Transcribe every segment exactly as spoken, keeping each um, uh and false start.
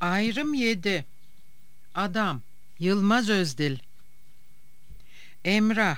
Ayrım yedi. Adam Yılmaz Özdil. Emrah.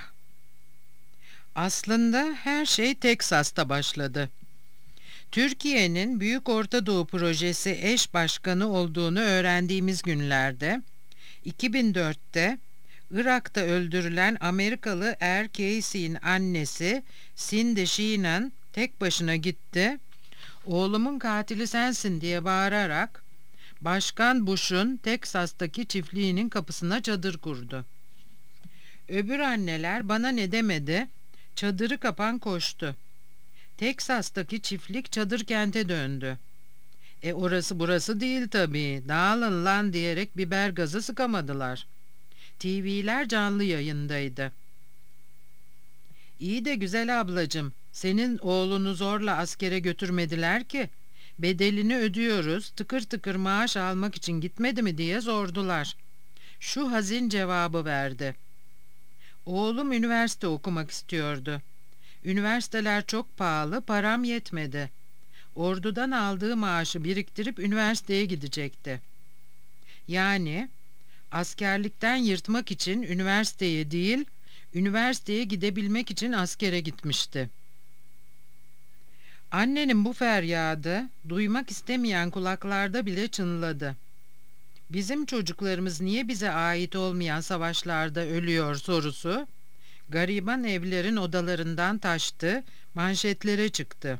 Aslında her şey Teksas'ta başladı. Türkiye'nin Büyük Orta Doğu Projesi eş başkanı olduğunu öğrendiğimiz günlerde iki bin dörtte Irak'ta öldürülen Amerikalı Er Casey'in annesi Cindy Sheehan tek başına gitti, "Oğlumun katili sensin" diye bağırarak Başkan Bush'un Teksas'taki çiftliğinin kapısına çadır kurdu. Öbür anneler bana ne demedi, çadırı kapan koştu. Teksas'taki çiftlik çadır kente döndü. E orası burası değil tabii, dağılın lan diyerek biber gazı sıkamadılar. T V'ler canlı yayındaydı. İyi de güzel ablacığım, senin oğlunu zorla askere götürmediler ki. Bedelini ödüyoruz, tıkır tıkır maaş almak için gitmedi mi diye sordular. Şu hazin cevabı verdi. Oğlum üniversite okumak istiyordu. Üniversiteler çok pahalı, param yetmedi. Ordudan aldığı maaşı biriktirip üniversiteye gidecekti. Yani askerlikten yırtmak için üniversiteye değil, üniversiteye gidebilmek için askere gitmişti. Annenin bu feryadı duymak istemeyen kulaklarda bile çınladı. Bizim çocuklarımız niye bize ait olmayan savaşlarda ölüyor sorusu, gariban evlerin odalarından taştı, manşetlere çıktı.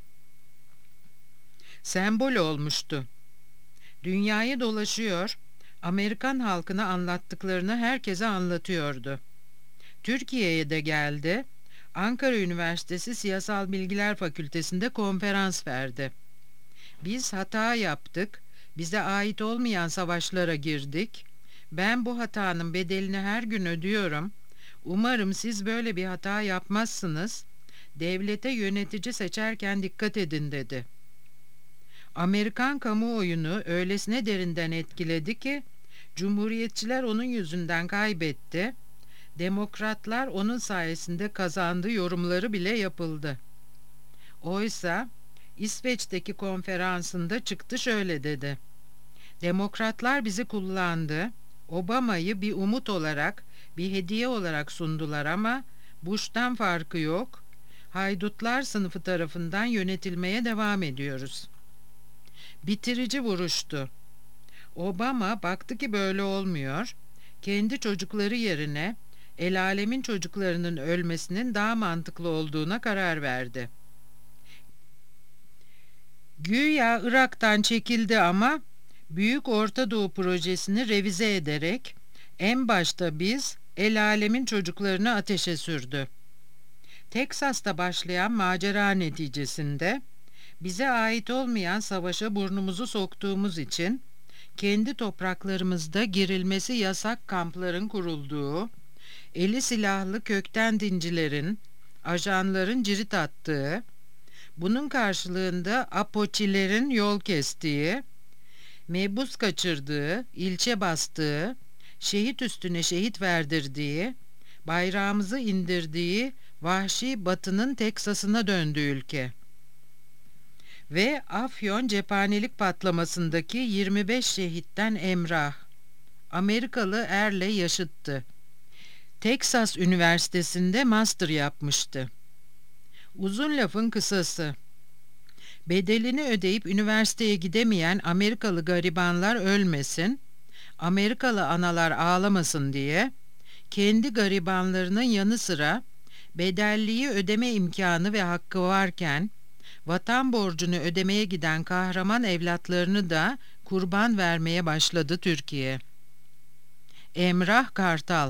Sembol olmuştu. Dünyayı dolaşıyor, Amerikan halkına anlattıklarını herkese anlatıyordu. Türkiye'ye de geldi, Ankara Üniversitesi Siyasal Bilgiler Fakültesi'nde konferans verdi. Biz hata yaptık, bize ait olmayan savaşlara girdik. Ben bu hatanın bedelini her gün ödüyorum. Umarım siz böyle bir hata yapmazsınız. Devlete yönetici seçerken dikkat edin dedi. Amerikan kamuoyunu öylesine derinden etkiledi ki, Cumhuriyetçiler onun yüzünden kaybetti. Demokratlar onun sayesinde kazandı yorumları bile yapıldı. Oysa İsveç'teki konferansında çıktı şöyle dedi. Demokratlar bizi kullandı. Obama'yı bir umut olarak, bir hediye olarak sundular ama Bush'tan farkı yok. Haydutlar sınıfı tarafından yönetilmeye devam ediyoruz. Bitirici vuruştu. Obama baktı ki böyle olmuyor. Kendi çocukları yerine el alemin çocuklarının ölmesinin daha mantıklı olduğuna karar verdi. Güya Irak'tan çekildi ama Büyük Orta Doğu Projesi'ni revize ederek en başta biz el alemin çocuklarını ateşe sürdü. Teksas'ta başlayan macera neticesinde bize ait olmayan savaşa burnumuzu soktuğumuz için kendi topraklarımızda girilmesi yasak kampların kurulduğu, eli silahlı kökten dincilerin, ajanların cirit attığı, bunun karşılığında apoçilerin yol kestiği, mebus kaçırdığı, ilçe bastığı, şehit üstüne şehit verdirdiği, bayrağımızı indirdiği vahşi Batı'nın Teksas'ına döndü ülke. Ve Afyon cephanelik patlamasındaki yirmi beş şehitten Emrah, Amerikalı Er'le yaşıttı. Teksas Üniversitesi'nde master yapmıştı. Uzun lafın kısası, bedelini ödeyip üniversiteye gidemeyen Amerikalı garibanlar ölmesin, Amerikalı analar ağlamasın diye kendi garibanlarının yanı sıra bedelliği ödeme imkanı ve hakkı varken vatan borcunu ödemeye giden kahraman evlatlarını da kurban vermeye başladı Türkiye. Emrah Kartal.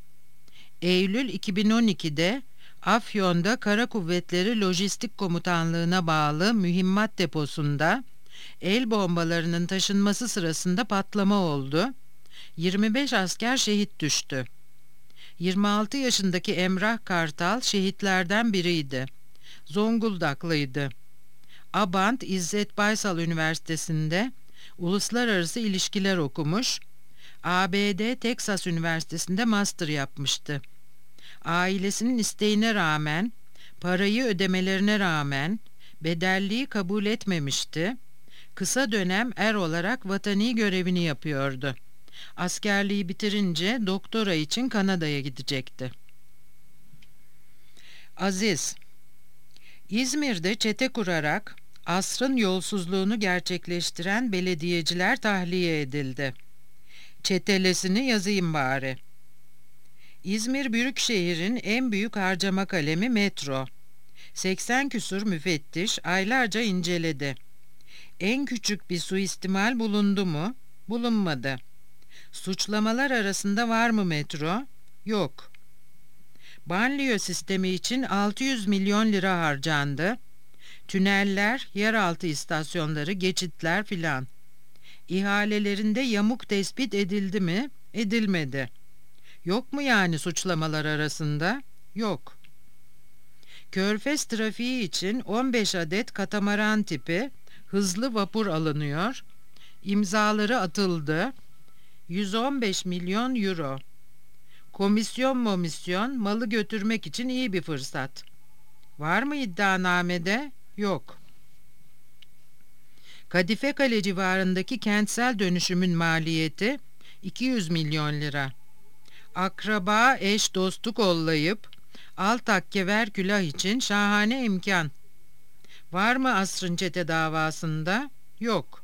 Eylül iki bin on ikide Afyon'da Kara Kuvvetleri Lojistik Komutanlığı'na bağlı mühimmat deposunda el bombalarının taşınması sırasında patlama oldu. yirmi beş asker şehit düştü. yirmi altı yaşındaki Emrah Kartal şehitlerden biriydi. Zonguldaklıydı. Abant İzzet Baysal Üniversitesi'nde uluslararası ilişkiler okumuş, A B D Teksas Üniversitesi'nde master yapmıştı. Ailesinin isteğine rağmen, parayı ödemelerine rağmen bedelliği kabul etmemişti. kısa dönem er olarak vatani görevini yapıyordu. Askerliği bitirince doktora için Kanada'ya gidecekti. Aziz, İzmir'de çete kurarak asrın yolsuzluğunu gerçekleştiren belediyeciler tahliye edildi. Çetelesini yazayım bari. İzmir Büyükşehir'in en büyük harcama kalemi metro. seksen küsur müfettiş aylarca inceledi. En küçük bir suistimal bulundu mu? Bulunmadı. Suçlamalar arasında var mı metro? Yok. Banliyö sistemi için altı yüz milyon lira harcandı. Tüneller, yeraltı istasyonları, geçitler filan. İhalelerinde yamuk tespit edildi mi? Edilmedi. Yok mu yani suçlamalar arasında? Yok. Körfez trafiği için on beş adet katamaran tipi hızlı vapur alınıyor. İmzaları atıldı. yüz on beş milyon euro. Komisyon momisyon malı götürmek için iyi bir fırsat. Var mı iddianamede? Yok. Kadife Kale civarındaki kentsel dönüşümün maliyeti iki yüz milyon lira. Akraba, eş, dostu kollayıp alt takke ver külah için şahane imkan. Var mı asrın çete davasında? Yok.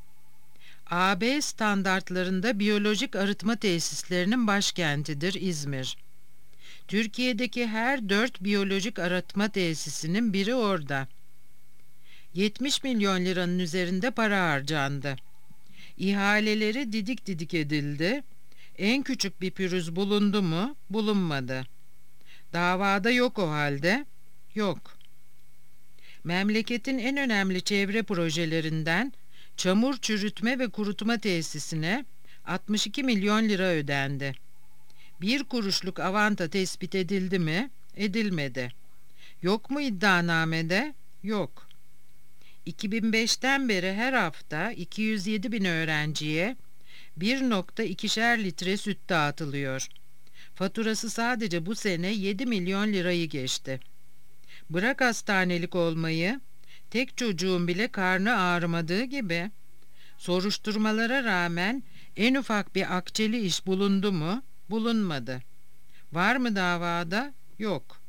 A B standartlarında biyolojik arıtma tesislerinin başkentidir İzmir. Türkiye'deki her dört biyolojik arıtma tesisinin biri orada. yetmiş milyon liranın üzerinde para harcandı. İhaleleri didik didik edildi. En küçük bir pürüz bulundu mu? Bulunmadı. Davada yok o halde. Yok. Memleketin en önemli çevre projelerinden çamur çürütme ve kurutma tesisine altmış iki milyon lira ödendi. Bir kuruşluk avanta tespit edildi mi? Edilmedi. Yok mu iddianamede? Yok. iki bin beşten beri her hafta iki yüz yedi bin öğrenciye bir nokta ikişer litre süt dağıtılıyor. Faturası sadece bu sene yedi milyon lirayı geçti. Bırak hastanelik olmayı, tek çocuğun bile karnı ağrımadığı gibi. Soruşturmalara rağmen en ufak bir akçeli iş bulundu mu? Bulunmadı. Var mı davada? Yok.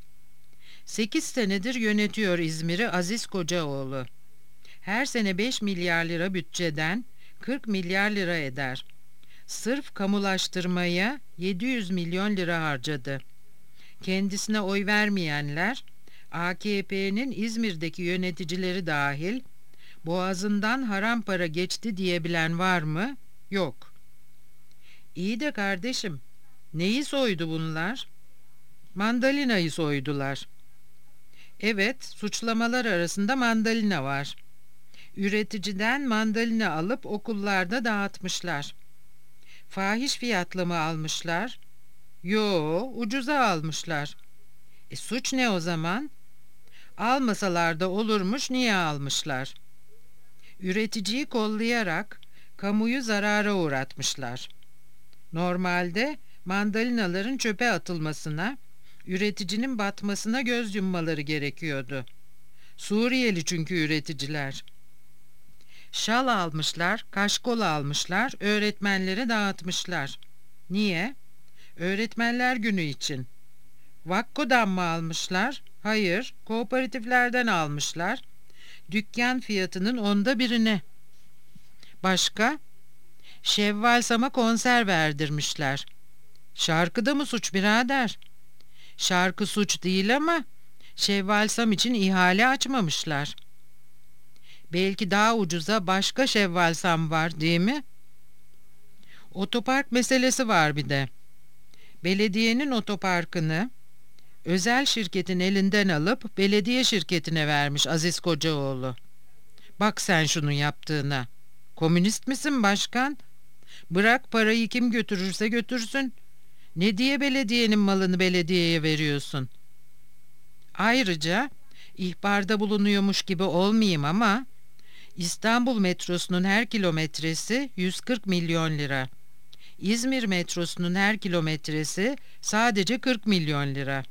Sekiz senedir yönetiyor İzmir'i Aziz Kocaoğlu. Her sene beş milyar lira bütçeden kırk milyar lira eder. Sırf kamulaştırmaya yedi yüz milyon lira harcadı. Kendisine oy vermeyenler, A K P'nin İzmir'deki yöneticileri dahil, boğazından haram para geçti diyebilen var mı? Yok. İyi de kardeşim, neyi soydu bunlar? Mandalinayı soydular. Evet, suçlamalar arasında mandalina var. Üreticiden mandalina alıp okullarda dağıtmışlar. Fahiş fiyatla mı almışlar? Yo, ucuza almışlar. E suç ne o zaman? Almasalar da olurmuş, niye almışlar? Üreticiyi kollayarak kamuyu zarara uğratmışlar. Normalde mandalinaların çöpe atılmasına, üreticinin batmasına göz yummaları gerekiyordu. Suriyeli çünkü üreticiler. Şal almışlar, kaşkol almışlar, öğretmenlere dağıtmışlar. Niye? Öğretmenler günü için. Vakko'dan mı almışlar? Hayır, kooperatiflerden almışlar. Dükkan fiyatının onda birine. Başka? Şevval Sam'a konser verdirmişler. Şarkıda mı suç birader? Şarkı suç değil ama Şevval Sam için ihale açmamışlar. Belki daha ucuza başka Şevval Sam var değil mi? Otopark meselesi var bir de. Belediyenin otoparkını özel şirketin elinden alıp belediye şirketine vermiş Aziz Kocaoğlu. Bak sen şunun yaptığına. Komünist misin başkan? Bırak parayı kim götürürse götürsün. Ne diye belediyenin malını belediyeye veriyorsun? Ayrıca ihbarda bulunuyormuş gibi olmayayım ama İstanbul metrosunun her kilometresi yüz kırk milyon lira. İzmir metrosunun her kilometresi sadece kırk milyon lira.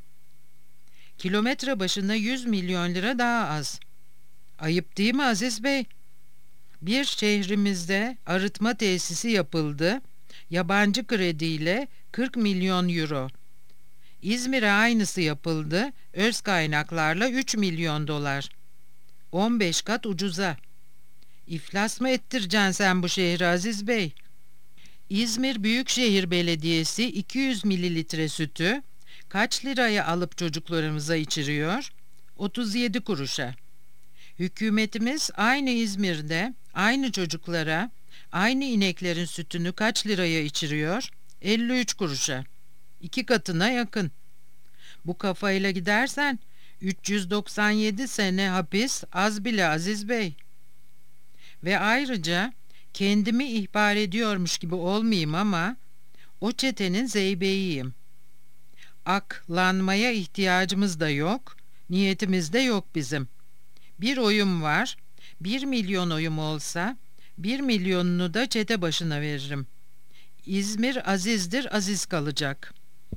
Kilometre başına yüz milyon lira daha az. Ayıp değil mi Aziz Bey? Bir şehrimizde arıtma tesisi yapıldı. Yabancı krediyle kırk milyon euro. İzmir'e aynısı yapıldı. Öz kaynaklarla üç milyon dolar. on beş kat ucuza. İflas mı ettireceksin sen bu şehri Aziz Bey? İzmir Büyükşehir Belediyesi iki yüz mililitre sütü kaç liraya alıp çocuklarımıza içiriyor? otuz yedi kuruşa. Hükümetimiz aynı İzmir'de aynı çocuklara aynı ineklerin sütünü kaç liraya içiriyor? elli üç kuruşa. İki katına yakın. Bu kafayla gidersen üç yüz doksan yedi sene hapis az bile Aziz Bey. Ve ayrıca kendimi ihbar ediyormuş gibi olmayayım ama o çetenin zeybeğiyim. Aklanmaya ihtiyacımız da yok, niyetimiz de yok bizim. Bir oyum var, bir milyon oyum olsa bir milyonunu da çete başına veririm. İzmir azizdir, aziz kalacak.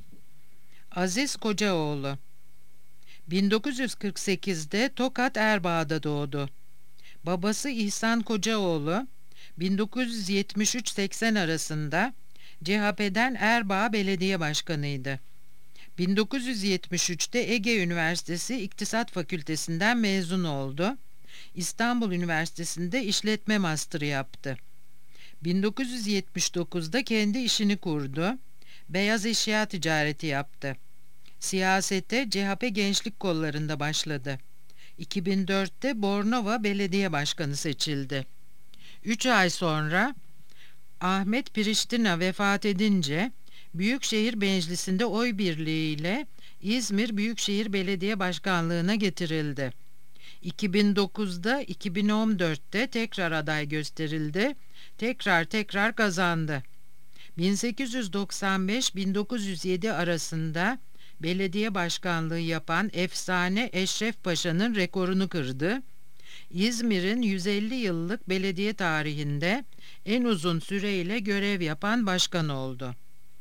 Aziz Kocaoğlu bin dokuz yüz kırk sekizde Tokat Erbaa'da doğdu. Babası İhsan Kocaoğlu bin dokuz yüz yetmiş üç seksen arasında C H P'den Erbaa Belediye Başkanıydı. bin dokuz yüz yetmiş üçte Ege Üniversitesi İktisat Fakültesinden mezun oldu. İstanbul Üniversitesi'nde işletme master'ı yaptı. bin dokuz yüz yetmiş dokuzda kendi işini kurdu. Beyaz eşya ticareti yaptı. Siyasete C H P Gençlik Kolları'nda başladı. iki bin dörtte Bornova Belediye Başkanı seçildi. Üç ay sonra Ahmet Priştina vefat edince Büyükşehir Meclisi'nde oy birliğiyle İzmir Büyükşehir Belediye Başkanlığı'na getirildi. iki bin dokuzda iki bin on dörtte tekrar aday gösterildi. Tekrar tekrar kazandı. bin sekiz yüz doksan beş bin dokuz yüz yedi arasında belediye başkanlığı yapan efsane Eşref Paşa'nın rekorunu kırdı. İzmir'in yüz elli yıllık belediye tarihinde en uzun süreyle görev yapan başkan oldu.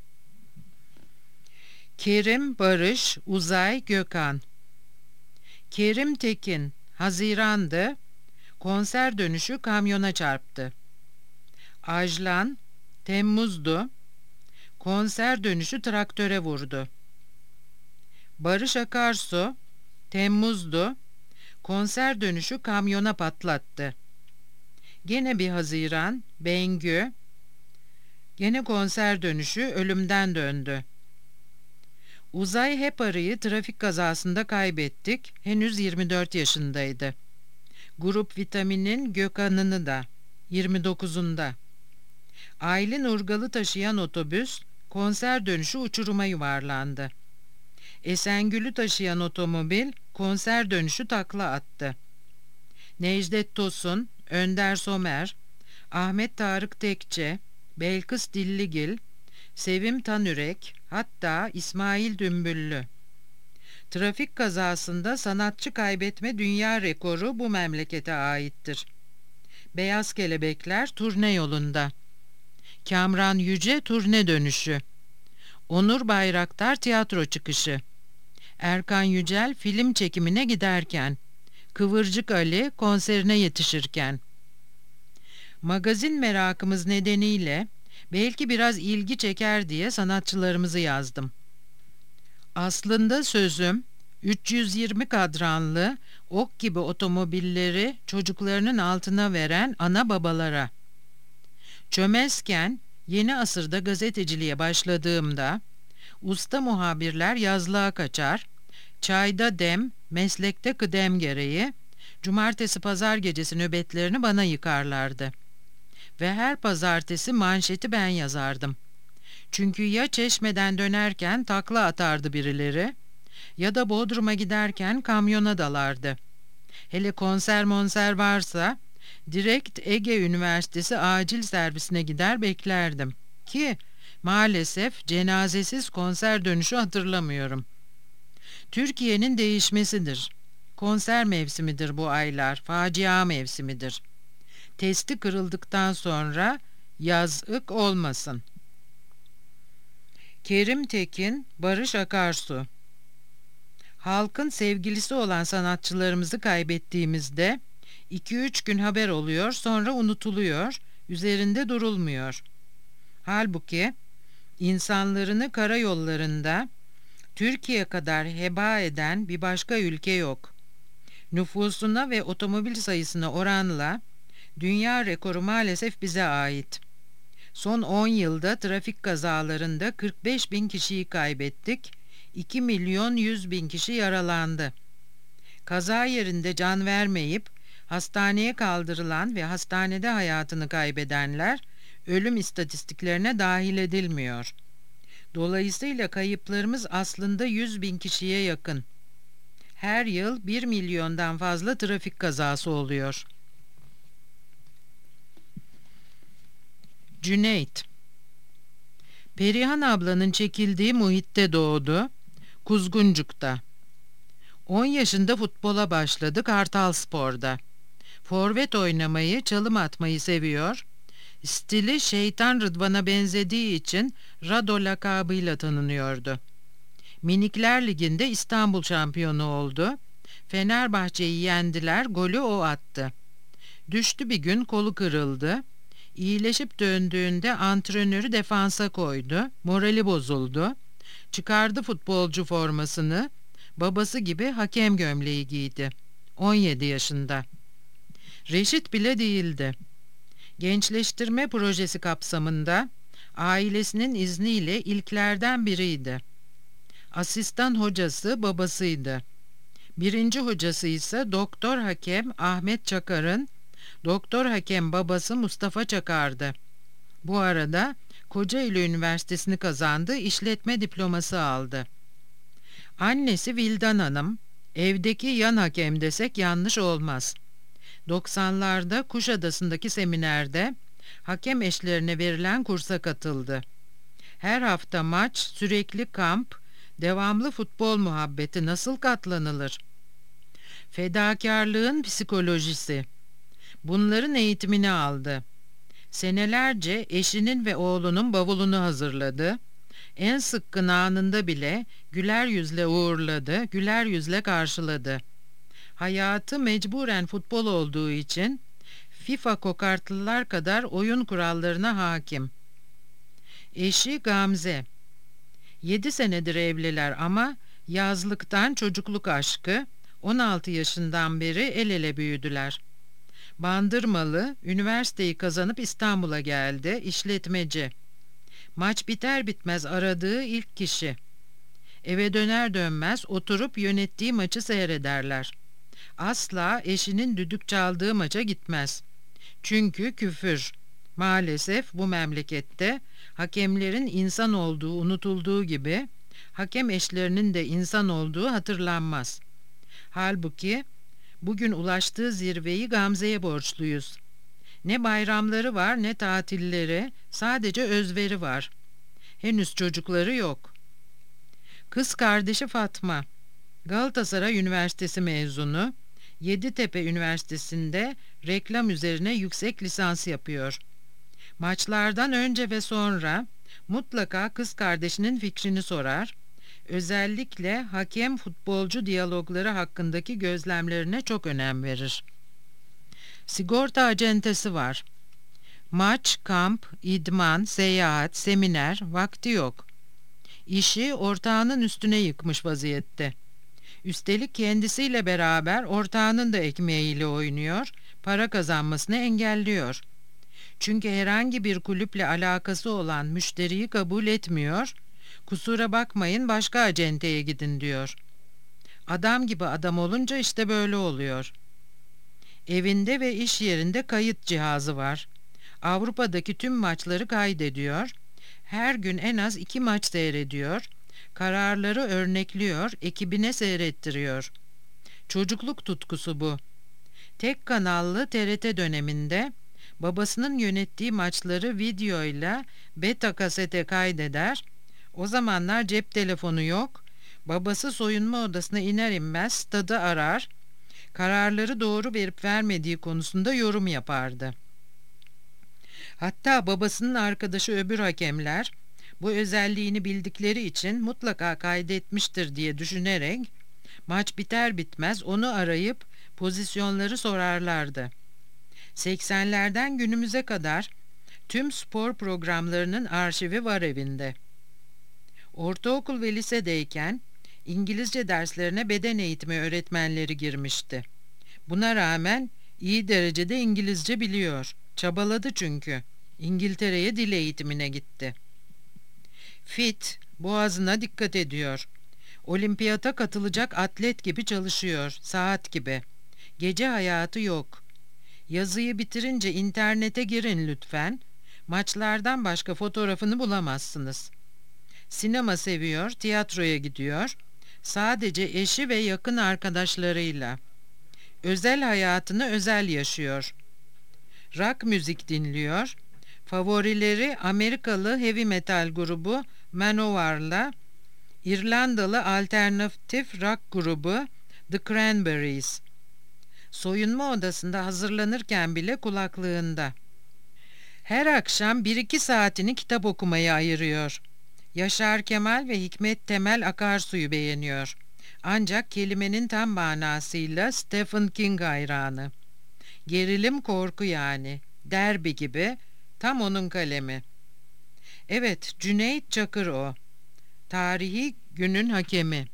Kerim, Barış, Uzay, Gökhan. Kerim Tekin, Haziran'dı, konser dönüşü kamyona çarptı. Ajlan, Temmuz'du, konser dönüşü traktöre vurdu. Barış Akarsu, Temmuz'du, konser dönüşü kamyona patlattı. Gene bir Haziran, Bengü, gene konser dönüşü ölümden döndü. Uzay Heparı'yı trafik kazasında kaybettik, henüz yirmi dört yaşındaydı. Grup Vitamin'in Gökhan'ını da, yirmi dokuzunda. Aylin Urgal'ı taşıyan otobüs, konser dönüşü uçuruma yuvarlandı. Esengül'ü taşıyan otomobil, konser dönüşü takla attı. Necdet Tosun, Önder Somer, Ahmet Tarık Tekçe, Belkıs Dilligil, Sevim Tanürek, hatta İsmail Dümbüllü. Trafik kazasında sanatçı kaybetme dünya rekoru bu memlekete aittir. Beyaz Kelebekler turne yolunda. Kamran Yüce turne dönüşü. Onur Bayraktar tiyatro çıkışı. Erkan Yücel film çekimine giderken. Kıvırcık Ali konserine yetişirken. Magazin merakımız nedeniyle belki biraz ilgi çeker diye sanatçılarımızı yazdım. Aslında sözüm üç yüz yirmi kadranlı ok gibi otomobilleri çocuklarının altına veren ana babalara. Çömezken yeni asırda gazeteciliğe başladığımda usta muhabirler yazlığa kaçar, çayda dem, meslekte kıdem gereği cumartesi pazar gecesi nöbetlerini bana yıkarlardı. Ve her pazartesi manşeti ben yazardım. Çünkü ya Çeşme'den dönerken takla atardı birileri ya da Bodrum'a giderken kamyona dalardı. Hele konser monser varsa direkt Ege Üniversitesi acil servisine gider beklerdim. Ki maalesef cenazesiz konser dönüşü hatırlamıyorum. Türkiye'nin değişmesidir. Konser mevsimidir bu aylar, facia mevsimidir. Testi kırıldıktan sonra yazık olmasın. Kerim Tekin, Barış Akarsu. Halkın sevgilisi olan sanatçılarımızı kaybettiğimizde iki üç gün haber oluyor, sonra unutuluyor, üzerinde durulmuyor. Halbuki insanlarını karayollarında Türkiye kadar heba eden bir başka ülke yok. Nüfusuna ve otomobil sayısına oranla dünya rekoru maalesef bize ait. Son on yılda trafik kazalarında kırk beş bin kişiyi kaybettik, iki milyon yüz bin kişi yaralandı. Kaza yerinde can vermeyip hastaneye kaldırılan ve hastanede hayatını kaybedenler ölüm istatistiklerine dahil edilmiyor. Dolayısıyla kayıplarımız aslında yüz bin kişiye yakın. Her yıl bir milyondan fazla trafik kazası oluyor. Cüneyt. Perihan ablanın çekildiği muhitte doğdu, Kuzguncuk'ta. on yaşında futbola başladı Kartalspor'da. Forvet oynamayı, çalım atmayı seviyor. Stili Şeytan Rıdvan'a benzediği için Rado lakabıyla tanınıyordu. Minikler Ligi'nde İstanbul şampiyonu oldu. Fenerbahçe'yi yendiler, golü o attı. Düştü bir gün, kolu kırıldı. İyileşip döndüğünde antrenörü defansa koydu. Morali bozuldu. Çıkardı futbolcu formasını. Babası gibi hakem gömleği giydi. on yedi yaşında. Reşit bile değildi. Gençleştirme projesi kapsamında ailesinin izniyle ilklerden biriydi. Asistan hocası babasıydı. Birinci hocası ise doktor hakem Ahmet Çakar'ın, doktor hakem babası Mustafa Çakar'dı. Bu arada Kocaeli Üniversitesi'ni kazandı, işletme diploması aldı. Annesi Vildan Hanım, evdeki yan hakem desek yanlış olmaz. doksanlarda Kuşadası'ndaki seminerde hakem eşlerine verilen kursa katıldı. Her hafta maç, sürekli kamp, devamlı futbol muhabbeti nasıl katlanılır? Fedakarlığın psikolojisi. Bunların eğitimini aldı. Senelerce eşinin ve oğlunun bavulunu hazırladı. En sıkkın anında bile güler yüzle uğurladı, güler yüzle karşıladı. Hayatı mecburen futbol olduğu için FIFA kokartlılar kadar oyun kurallarına hakim. Eşi Gamze. Yedi senedir evliler ama yazlıktan çocukluk aşkı, on altı yaşından beri el ele büyüdüler. Bandırmalı, üniversiteyi kazanıp İstanbul'a geldi, işletmeci. Maç biter bitmez aradığı ilk kişi. Eve döner dönmez oturup yönettiği maçı seyrederler. Asla eşinin düdük çaldığı maça gitmez. Çünkü küfür. Maalesef bu memlekette hakemlerin insan olduğu unutulduğu gibi hakem eşlerinin de insan olduğu hatırlanmaz. Halbuki bugün ulaştığı zirveyi Gamze'ye borçluyuz. Ne bayramları var ne tatilleri, sadece özveri var. Henüz çocukları yok. Kız kardeşi Fatma, Galatasaray Üniversitesi mezunu, Yeditepe Üniversitesi'nde reklam üzerine yüksek lisans yapıyor. Maçlardan önce ve sonra mutlaka kız kardeşinin fikrini sorar, özellikle hakem futbolcu diyalogları hakkındaki gözlemlerine çok önem verir. Sigorta acentesi var. Maç, kamp, idman, seyahat, seminer, vakti yok. İşi ortağının üstüne yıkmış vaziyette. Üstelik kendisiyle beraber ortağının da ekmeğiyle oynuyor, para kazanmasını engelliyor. Çünkü herhangi bir kulüple alakası olan müşteriyi kabul etmiyor, kusura bakmayın başka acenteye gidin diyor. Adam gibi adam olunca işte böyle oluyor. Evinde ve iş yerinde kayıt cihazı var. Avrupa'daki tüm maçları kaydediyor. Her gün en az iki maç seyrediyor. Kararları örnekliyor, ekibine seyrettiriyor. Çocukluk tutkusu bu. Tek kanallı T R T döneminde babasının yönettiği maçları videoyla beta kasete kaydeder. O zamanlar cep telefonu yok. Babası soyunma odasına iner inmez stadı arar. Kararları doğru verip vermediği konusunda yorum yapardı. Hatta babasının arkadaşı öbür hakemler bu özelliğini bildikleri için mutlaka kaydetmiştir diye düşünerek maç biter bitmez onu arayıp pozisyonları sorarlardı. seksenlerden günümüze kadar tüm spor programlarının arşivi var evinde. Ortaokul ve lisedeyken İngilizce derslerine beden eğitimi öğretmenleri girmişti. Buna rağmen iyi derecede İngilizce biliyor. Çabaladı çünkü. İngiltere'ye dil eğitimine gitti. Fit, boğazına dikkat ediyor. Olimpiyata katılacak atlet gibi çalışıyor, saat gibi. Gece hayatı yok. Yazıyı bitirince internete girin lütfen. Maçlardan başka fotoğrafını bulamazsınız. Sinema seviyor, tiyatroya gidiyor. Sadece eşi ve yakın arkadaşlarıyla. Özel hayatını özel yaşıyor. Rock müzik dinliyor. Favorileri Amerikalı heavy metal grubu Manowar'la İrlandalı alternatif rock grubu The Cranberries. Soyunma odasında hazırlanırken bile kulaklığında. Her akşam bir iki saatini kitap okumaya ayırıyor. Yaşar Kemal ve Hikmet Temel Akarsu'yu beğeniyor. Ancak kelimenin tam manasıyla Stephen King hayranı. Gerilim korku yani. Derbi gibi. Tam onun kalemi. Evet, Cüneyt Çakır o. Tarihi günün hakemi.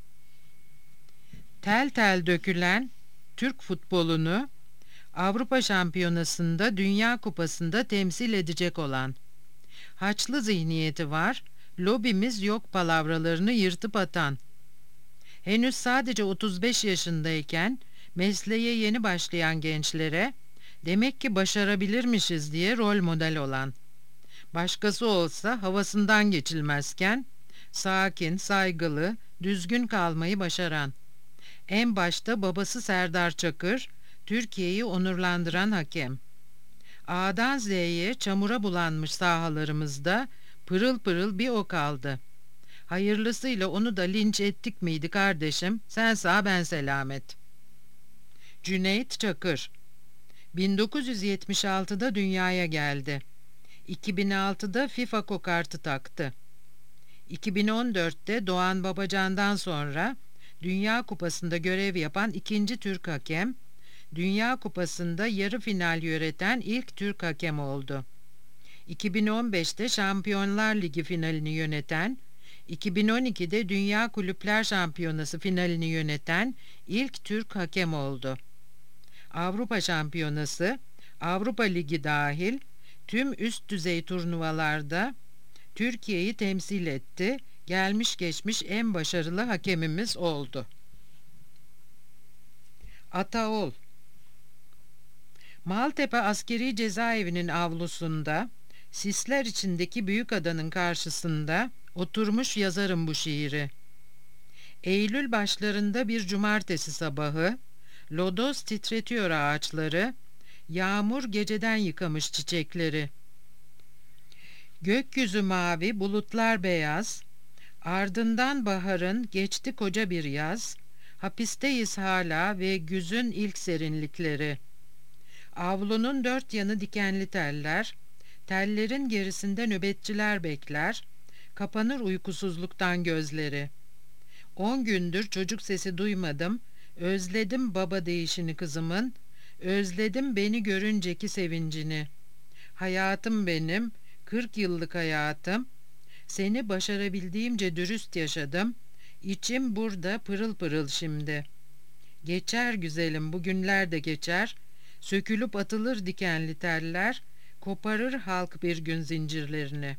Tel tel dökülen Türk futbolunu Avrupa Şampiyonası'nda, Dünya Kupası'nda temsil edecek olan. Haçlı zihniyeti var, lobimiz yok palavralarını yırtıp atan. Henüz sadece otuz beş yaşındayken mesleğe yeni başlayan gençlere demek ki başarabilirmişiz diye rol model olan. Başkası olsa havasından geçilmezken sakin, saygılı, düzgün kalmayı başaran. En başta babası Serdar Çakır, Türkiye'yi onurlandıran hakem. A'dan Z'ye çamura bulanmış sahalarımızda pırıl pırıl bir o kaldı. Hayırlısıyla onu da linç ettik miydi kardeşim? Sen sağ ben selamet. Cüneyt Çakır bin dokuz yüz yetmiş altıda dünyaya geldi. iki bin altıda FIFA kokartı taktı. iki bin on dörtte Doğan Babacan'dan sonra Dünya Kupası'nda görev yapan ikinci Türk hakem, Dünya Kupası'nda yarı final yöneten ilk Türk hakem oldu. iki bin on beşte Şampiyonlar Ligi finalini yöneten, iki bin on ikide Dünya Kulüpler Şampiyonası finalini yöneten ilk Türk hakem oldu. Avrupa Şampiyonası, Avrupa Ligi dahil tüm üst düzey turnuvalarda Türkiye'yi temsil etti, gelmiş geçmiş en başarılı hakemimiz oldu. Ataol Maltepe Askeri Cezaevi'nin avlusunda, sisler içindeki büyük adanın karşısında oturmuş yazarım bu şiiri. Eylül başlarında bir cumartesi sabahı, lodos titretiyor ağaçları, yağmur geceden yıkamış çiçekleri. Gökyüzü mavi, bulutlar beyaz, ardından baharın geçti koca bir yaz, hapisteyiz hala ve güzün ilk serinlikleri. Avlunun dört yanı dikenli teller, tellerin gerisinde nöbetçiler bekler, kapanır uykusuzluktan gözleri. On gündür çocuk sesi duymadım, özledim baba deyişini kızımın, özledim beni görünceki sevincini. Hayatım benim, kırk yıllık hayatım, seni başarabildiğimce dürüst yaşadım, içim burada pırıl pırıl şimdi. Geçer güzelim, bu günler de geçer, sökülüp atılır dikenli teller, koparır halk bir gün zincirlerini.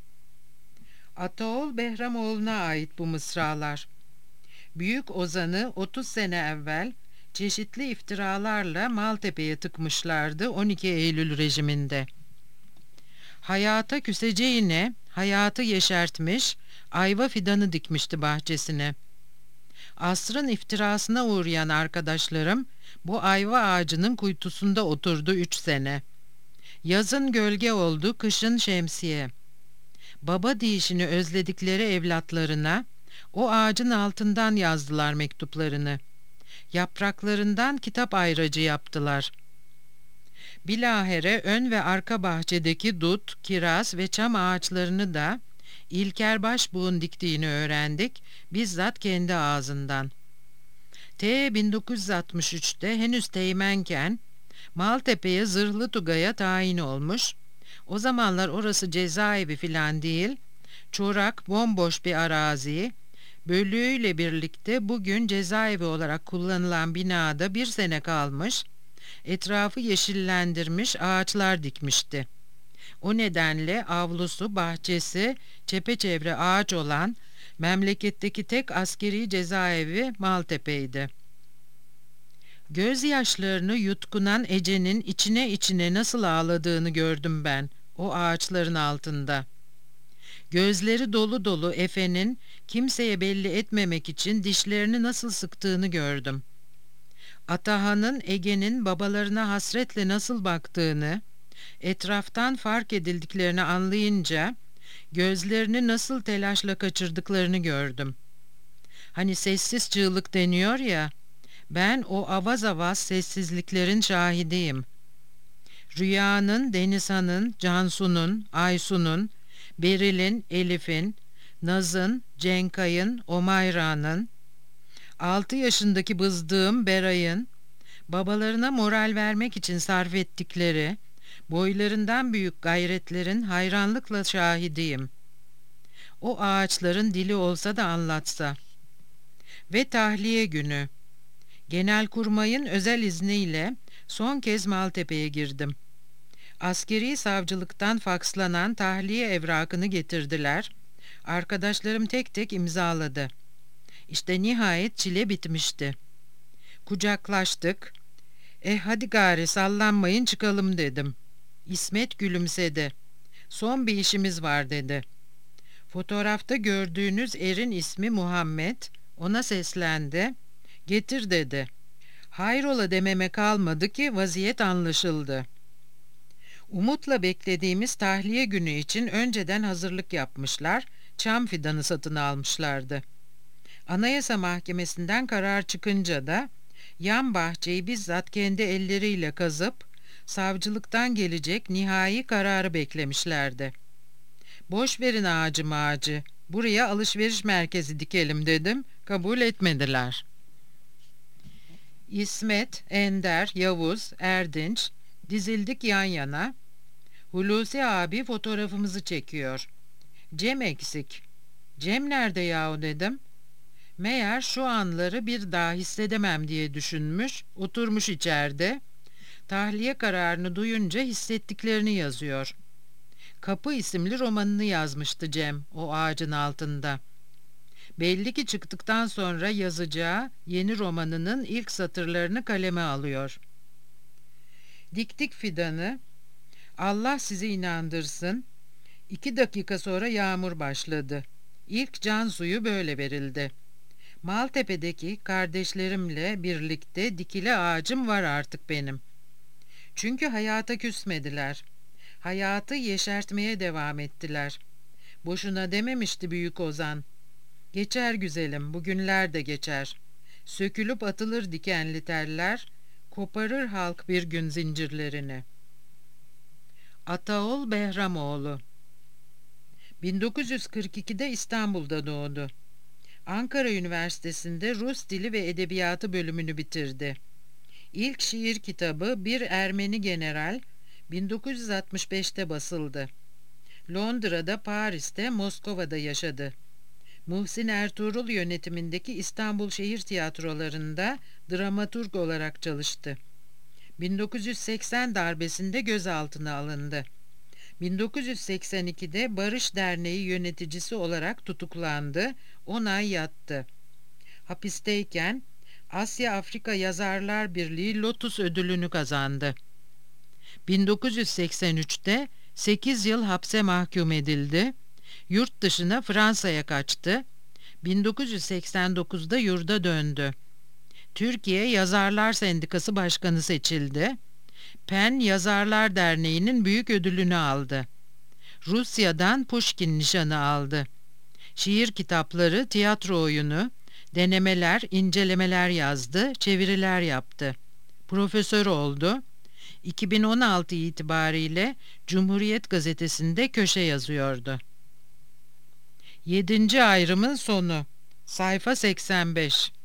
Ataol Behramoğlu'na ait bu mısralar. Büyük ozanı otuz sene evvel çeşitli iftiralarla Maltepe'ye tıkmışlardı on iki Eylül rejiminde. Hayata küseceğine hayatı yeşertmiş, ayva fidanı dikmişti bahçesine. Asrın iftirasına uğrayan arkadaşlarım bu ayva ağacının kuytusunda oturdu üç sene. Yazın gölge oldu, kışın şemsiye. Baba deyişini özledikleri evlatlarına o ağacın altından yazdılar mektuplarını. Yapraklarından kitap ayracı yaptılar. Bilahare ön ve arka bahçedeki dut, kiraz ve çam ağaçlarını da İlker Başbuğ'un diktiğini öğrendik, bizzat kendi ağzından. T bin dokuz yüz altmış üçte henüz teğmenken Maltepe'ye Zırhlı Tugay'a tayin olmuş. O zamanlar orası cezaevi filan değil, çorak, bomboş bir arazi. Bölüğüyle birlikte bugün cezaevi olarak kullanılan binada bir sene kalmış, etrafı yeşillendirmiş, ağaçlar dikmişti. O nedenle avlusu, bahçesi, çepeçevre ağaç olan memleketteki tek askeri cezaevi Maltepe'ydi. Gözyaşlarını yutkunan Ece'nin içine içine nasıl ağladığını gördüm ben o ağaçların altında. Gözleri dolu dolu Efe'nin kimseye belli etmemek için dişlerini nasıl sıktığını gördüm. Atahan'ın Ege'nin babalarına hasretle nasıl baktığını, etraftan fark edildiklerini anlayınca gözlerini nasıl telaşla kaçırdıklarını gördüm. Hani sessiz çığlık deniyor ya, ben o avaz avaz sessizliklerin şahidiyim. Rüyanın, Denizhan'ın, Cansu'nun, Aysu'nun, Beril'in, Elif'in, Naz'ın, Cenkay'ın, Omayra'nın, altı yaşındaki bızdığım Beray'ın, babalarına moral vermek için sarf ettikleri, boylarından büyük gayretlerin hayranlıkla şahidiyim. O ağaçların dili olsa da anlatsa. Ve tahliye günü. Genelkurmay'ın özel izniyle son kez Maltepe'ye girdim. Askeri savcılıktan fakslanan tahliye evrakını getirdiler. Arkadaşlarım tek tek imzaladı. İşte nihayet çile bitmişti. Kucaklaştık. "Eh hadi gari sallanmayın çıkalım" dedim. İsmet gülümsedi. "Son bir işimiz var" dedi. Fotoğrafta gördüğünüz erin ismi Muhammed. Ona seslendi. "Getir" dedi. Hayrola dememe kalmadı ki vaziyet anlaşıldı. Umutla beklediğimiz tahliye günü için önceden hazırlık yapmışlar, çam fidanı satın almışlardı. Anayasa Mahkemesi'nden karar çıkınca da yan bahçeyi bizzat kendi elleriyle kazıp savcılıktan gelecek nihai kararı beklemişlerdi. "Boş verin ağacı mağacı, buraya alışveriş merkezi dikelim" dedim, kabul etmediler. İsmet, Ender, Yavuz, Erdinç dizildik yan yana. Hulusi abi fotoğrafımızı çekiyor. Cem eksik. "Cem nerede yahu?" dedim. Meğer şu anları bir daha hissedemem diye düşünmüş, oturmuş içeride. Tahliye kararını duyunca hissettiklerini yazıyor. Kapı isimli romanını yazmıştı Cem o ağacın altında. Belli ki çıktıktan sonra yazacağı yeni romanının ilk satırlarını kaleme alıyor. Diktik fidanı. Allah sizi inandırsın. İki dakika sonra yağmur başladı. İlk can suyu böyle verildi. Maltepe'deki kardeşlerimle birlikte dikili ağacım var artık benim. Çünkü hayata küsmediler. Hayatı yeşertmeye devam ettiler. Boşuna dememişti Büyük Ozan. "Geçer güzelim, bugünler de geçer. Sökülüp atılır dikenli teller, koparır halk bir gün zincirlerini." Ataol Behramoğlu bin dokuz yüz kırk ikide İstanbul'da doğdu. Ankara Üniversitesi'nde Rus Dili ve Edebiyatı bölümünü bitirdi. İlk şiir kitabı Bir Ermeni General bin dokuz yüz altmış beşte basıldı. Londra'da, Paris'te, Moskova'da yaşadı. Muhsin Ertuğrul yönetimindeki İstanbul Şehir Tiyatroları'nda dramaturg olarak çalıştı. bin dokuz yüz seksen darbesinde gözaltına alındı. bin dokuz yüz seksen ikide Barış Derneği yöneticisi olarak tutuklandı, on ay yattı. Hapisteyken Asya Afrika Yazarlar Birliği Lotus ödülünü kazandı. bin dokuz yüz seksen üçte sekiz yıl hapse mahkum edildi. Yurt dışına Fransa'ya kaçtı. bin dokuz yüz seksen dokuzda yurda döndü. Türkiye Yazarlar Sendikası Başkanı seçildi. Penn Yazarlar Derneği'nin büyük ödülünü aldı. Rusya'dan Pushkin nişanı aldı. Şiir kitapları, tiyatro oyunu, denemeler, incelemeler yazdı, çeviriler yaptı. Profesör oldu. iki bin on altı itibariyle Cumhuriyet Gazetesi'nde köşe yazıyordu. Yedinci ayrımın sonu. Sayfa seksen beş.